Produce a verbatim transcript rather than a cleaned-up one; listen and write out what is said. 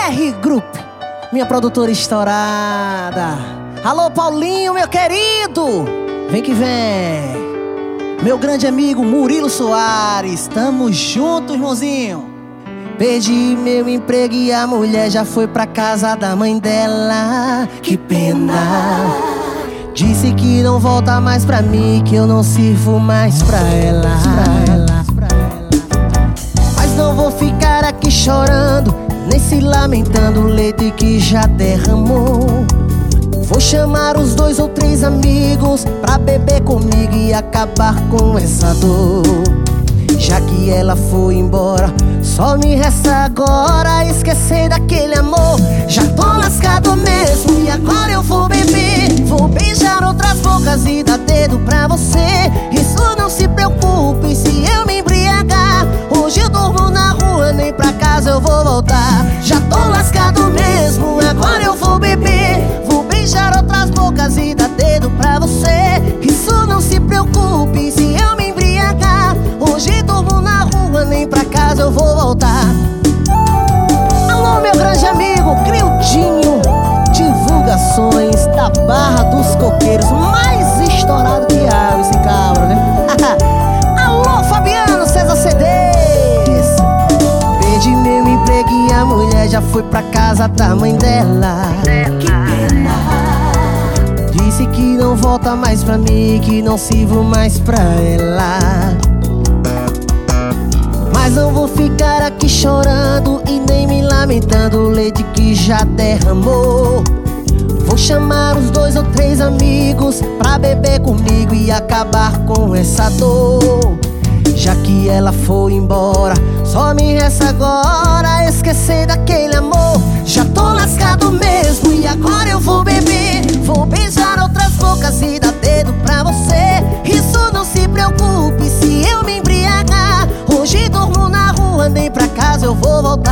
R Group, minha produtora estourada. Alô, Paulinho, meu querido, vem que vem. Meu grande amigo Murilo Soares, tamo junto, irmãozinho. Perdi meu emprego e a mulher já foi pra casa da mãe dela. Que pena. Disse que não volta mais pra mim, que eu não sirvo mais pra ela. Mas não vou ficar aqui chorando, nem se lamentando o leite que já derramou. Vou chamar os dois ou três amigos pra beber comigo e acabar com essa dor. Já que ela foi embora, só me resta agora esquecer daquele amor. Já tô lascado mesmo e agora eu vou beber. Vou beijar outras bocas e dar dedo pra você. Isso não se preocupe se eu me embriagar. Hoje eu durmo na rua, nem pra casa eu vou voltar. Já tô lascado mesmo, agora eu vou beber. Vou beijar outras bocas e dar dedo pra você. Isso não se preocupe se eu me embriagar. Hoje durmo na rua, nem pra casa eu vou voltar. Alô, meu grande amigo Crildinho, divulgações da Barra dos Coqueiros, mais estourado que a esse cabra, né? Alô, Fabiano César C Ds. Perdi meu emprego e a mulher já foi pra casa da mãe dela. Que pena. Disse que não volta mais pra mim, que não sirvo mais pra ela. Mas não vou ficar aqui chorando e nem me lamentando o leite que já derramou. Vou chamar os dois ou três amigos pra beber comigo e acabar com essa dor. Já que ela foi embora, só me resta agora esquecer daquele amor. Já tô lascado mesmo e agora eu vou beber. Vou beijar outras bocas e dar dedo pra você. Isso não se preocupe se eu me embriagar. Hoje durmo na rua, nem pra casa eu vou voltar.